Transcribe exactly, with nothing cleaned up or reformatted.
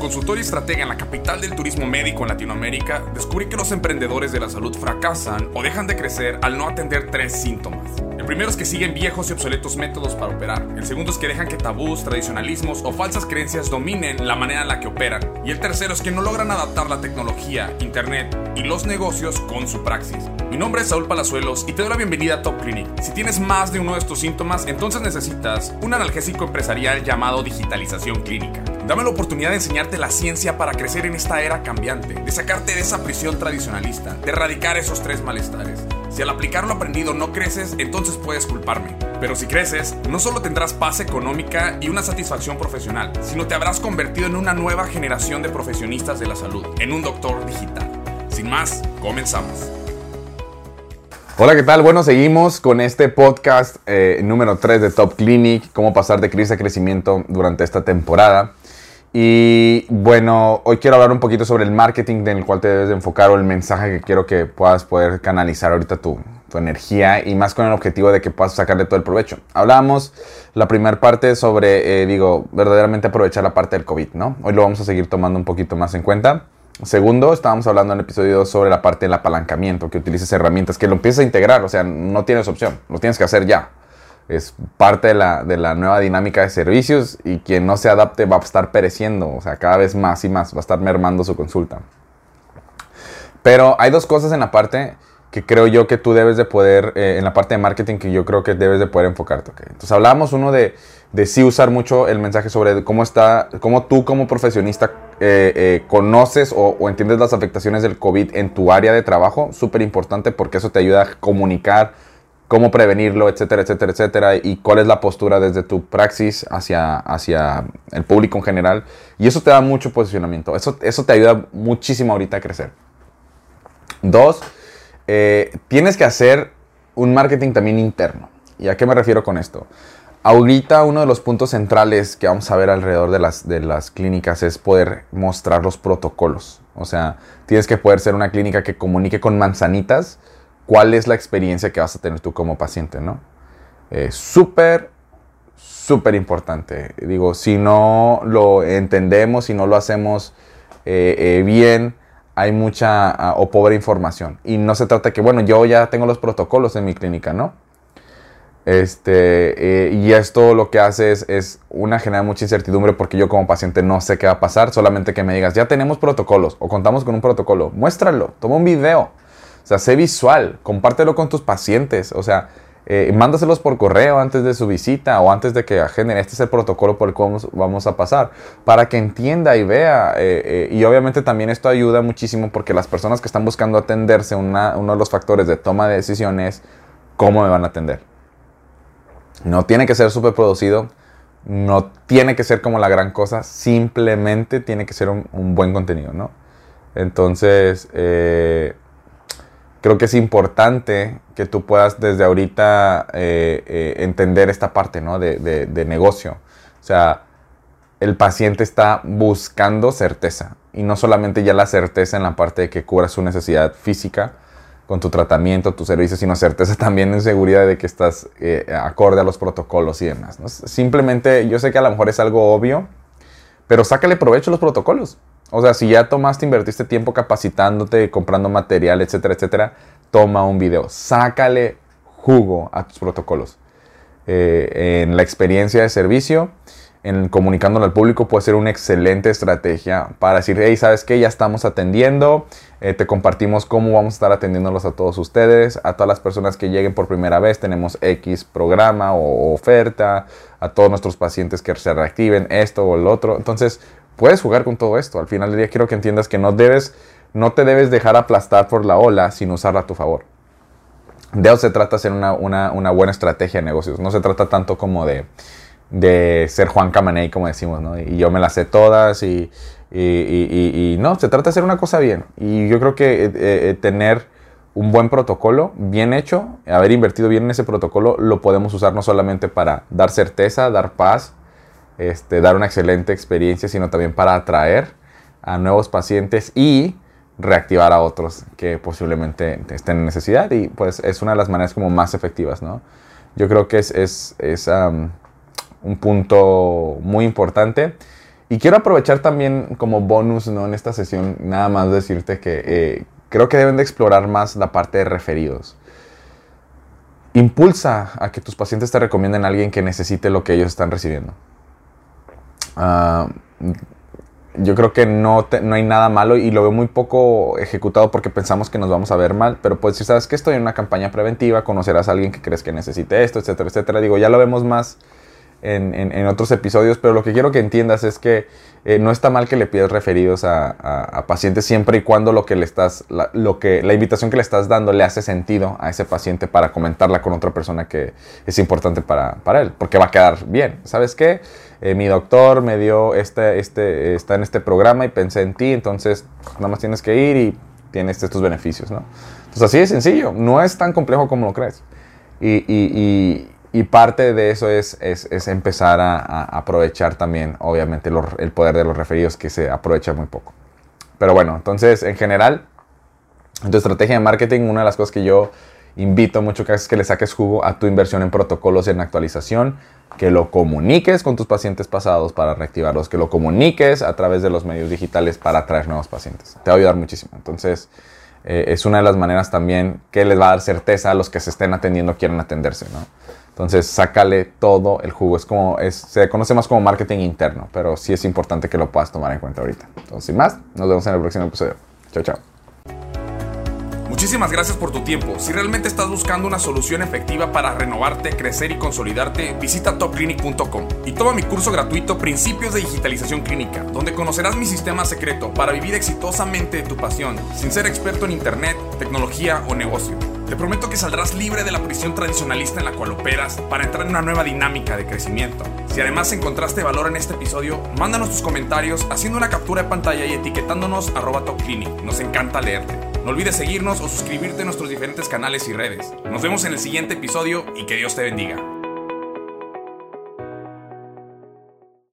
consultor y estratega en la capital del turismo médico en Latinoamérica, descubrí que los emprendedores de la salud fracasan o dejan de crecer al no atender tres síntomas. El primero es que siguen viejos y obsoletos métodos para operar. El segundo es que dejan que tabús, tradicionalismos o falsas creencias dominen la manera en la que operan. Y el tercero es que no logran adaptar la tecnología, internet y los negocios con su praxis. Mi nombre es Saúl Palazuelos y te doy la bienvenida a Top Clinic. Si tienes más de uno de estos síntomas, entonces necesitas un analgésico empresarial llamado digitalización clínica. Dame la oportunidad de enseñarte la ciencia para crecer en esta era cambiante, de sacarte de esa prisión tradicionalista, de erradicar esos tres malestares. Si al aplicar lo aprendido no creces, entonces puedes culparme. Pero si creces, no solo tendrás paz económica y una satisfacción profesional, sino te habrás convertido en una nueva generación de profesionistas de la salud, en un doctor digital. Sin más, comenzamos. Hola, ¿qué tal? Bueno, seguimos con este podcast eh, número tres de Top Clinic, cómo pasar de crisis a crecimiento durante esta temporada. Y bueno, hoy quiero hablar un poquito sobre el marketing en el cual te debes de enfocar o el mensaje que quiero que puedas poder canalizar ahorita tu, tu energía y más con el objetivo de que puedas sacarle todo el provecho. Hablábamos la primera parte sobre, eh, digo, verdaderamente aprovechar la parte del COVID, ¿no? Hoy lo vamos a seguir tomando un poquito más en cuenta. Segundo, estábamos hablando en el episodio dos sobre la parte del apalancamiento, que utilices herramientas, que lo empieces a integrar, o sea, no tienes opción, lo tienes que hacer ya. Es parte de la, de la nueva dinámica de servicios y quien no se adapte va a estar pereciendo, o sea, cada vez más y más va a estar mermando su consulta. Pero hay dos cosas en la parte que creo yo que tú debes de poder, eh, en la parte de marketing que yo creo que debes de poder enfocarte. ¿Okay? Entonces hablábamos uno de, de sí usar mucho el mensaje sobre cómo está, cómo tú como profesionista eh, eh, conoces o, o entiendes las afectaciones del COVID en tu área de trabajo, súper importante porque eso te ayuda a comunicar cómo prevenirlo, etcétera, etcétera, etcétera, y cuál es la postura desde tu praxis hacia, hacia el público en general. Y eso te da mucho posicionamiento. Eso, eso te ayuda muchísimo ahorita a crecer. Dos, eh, tienes que hacer un marketing también interno. ¿Y a qué me refiero con esto? Ahorita uno de los puntos centrales que vamos a ver alrededor de las, de las clínicas es poder mostrar los protocolos. O sea, tienes que poder ser una clínica que comunique con manzanitas cuál es la experiencia que vas a tener tú como paciente, ¿no? Eh, súper, súper importante. Digo, si no lo entendemos, si no lo hacemos eh, eh, bien, hay mucha uh, o pobre información. Y no se trata de que, bueno, yo ya tengo los protocolos en mi clínica, ¿no? Este, eh, y esto lo que hace es, es una, genera mucha incertidumbre porque yo como paciente no sé qué va a pasar, solamente que me digas, ya tenemos protocolos o contamos con un protocolo, muéstralo, toma un video. O sea, sé visual, compártelo con tus pacientes, o sea, eh, mándaselos por correo antes de su visita o antes de que agenden. Este es el protocolo por el cual vamos, vamos a pasar, para que entienda y vea. Eh, eh, y obviamente también esto ayuda muchísimo porque las personas que están buscando atenderse, una, uno de los factores de toma de decisiones, ¿cómo me van a atender? No tiene que ser súper producido, no tiene que ser como la gran cosa, simplemente tiene que ser un, un buen contenido, ¿no? Entonces, eh... creo que es importante que tú puedas desde ahorita eh, eh, entender esta parte, ¿no? de, de, de negocio. O sea, el paciente está buscando certeza. Y no solamente ya la certeza en la parte de que cubra su necesidad física con tu tratamiento, tu servicio, sino certeza también en seguridad de que estás eh, acorde a los protocolos y demás, ¿no? Simplemente, yo sé que a lo mejor es algo obvio, pero sácale provecho a los protocolos. O sea, si ya tomaste, invertiste tiempo capacitándote, comprando material, etcétera, etcétera, toma un video. Sácale jugo a tus protocolos. Eh, en la experiencia de servicio, en comunicándolo al público, puede ser una excelente estrategia para decir, hey, ¿sabes qué? Ya estamos atendiendo, eh, te compartimos cómo vamos a estar atendiéndolos a todos ustedes, a todas las personas que lleguen por primera vez, tenemos X programa o oferta, a todos nuestros pacientes que se reactiven, esto o el otro. Entonces, puedes jugar con todo esto. Al final del día quiero que entiendas que no debes, no te debes dejar aplastar por la ola sin usarla a tu favor. De eso se trata de hacer una, una, una buena estrategia de negocios. No se trata tanto como de, de ser Juan Camaney, como decimos, ¿no? Y yo me las sé todas y, y, y, y, y no, se trata de hacer una cosa bien. Y yo creo que eh, eh, tener un buen protocolo, bien hecho, haber invertido bien en ese protocolo, lo podemos usar no solamente para dar certeza, dar paz, Este, dar una excelente experiencia, sino también para atraer a nuevos pacientes y reactivar a otros que posiblemente estén en necesidad. Y pues es una de las maneras como más efectivas, ¿no? Yo creo que es, es, es um, un punto muy importante. Y quiero aprovechar también como bonus, ¿no? En esta sesión, nada más decirte que eh, creo que deben de explorar más la parte de referidos. Impulsa a que tus pacientes te recomienden a alguien que necesite lo que ellos están recibiendo. Uh, yo creo que no, te, no hay nada malo y lo veo muy poco ejecutado porque pensamos que nos vamos a ver mal, pero puedes decir, ¿sabes qué? Estoy en una campaña preventiva, conocerás a alguien que crees que necesite esto, etcétera, etcétera. Digo, ya lo vemos más en, en, en otros episodios, pero lo que quiero que entiendas es que eh, no está mal que le pidas referidos a, a, a pacientes siempre y cuando lo que le estás, la, lo que, la invitación que le estás dando le hace sentido a ese paciente para comentarla con otra persona que es importante para, para él, porque va a quedar bien. ¿Sabes qué? Eh, mi doctor me dio este, este, está en este programa y pensé en ti, entonces nada más tienes que ir y tienes estos beneficios, ¿no? Entonces así de sencillo, no es tan complejo como lo crees. Y, y, y, y parte de eso es, es, es empezar a, a aprovechar también, obviamente, lo, el poder de los referidos, que se aprovecha muy poco. Pero bueno, entonces, en general, en tu estrategia de marketing, una de las cosas que yo invito mucho que es que le saques jugo a tu inversión en protocolos y en actualización, que lo comuniques con tus pacientes pasados para reactivarlos, que lo comuniques a través de los medios digitales para atraer nuevos pacientes. Te va a ayudar muchísimo. Entonces, eh, es una de las maneras también que les va a dar certeza a los que se estén atendiendo, quieran atenderse, ¿no? Entonces, sácale todo el jugo. Es como, es, se conoce más como marketing interno, pero sí es importante que lo puedas tomar en cuenta ahorita. Entonces, sin más, nos vemos en el próximo episodio. Chao, chao. Muchísimas gracias por tu tiempo. Si realmente estás buscando una solución efectiva para renovarte, crecer y consolidarte, visita top clinic punto com y toma mi curso gratuito Principios de Digitalización Clínica, donde conocerás mi sistema secreto para vivir exitosamente tu pasión, sin ser experto en internet, tecnología o negocio. Te prometo que saldrás libre de la prisión tradicionalista en la cual operas para entrar en una nueva dinámica de crecimiento. Si además encontraste valor en este episodio, mándanos tus comentarios haciendo una captura de pantalla y etiquetándonos arroba top clinic. Nos encanta leerte. No olvides seguirnos o suscribirte a nuestros diferentes canales y redes. Nos vemos en el siguiente episodio y que Dios te bendiga.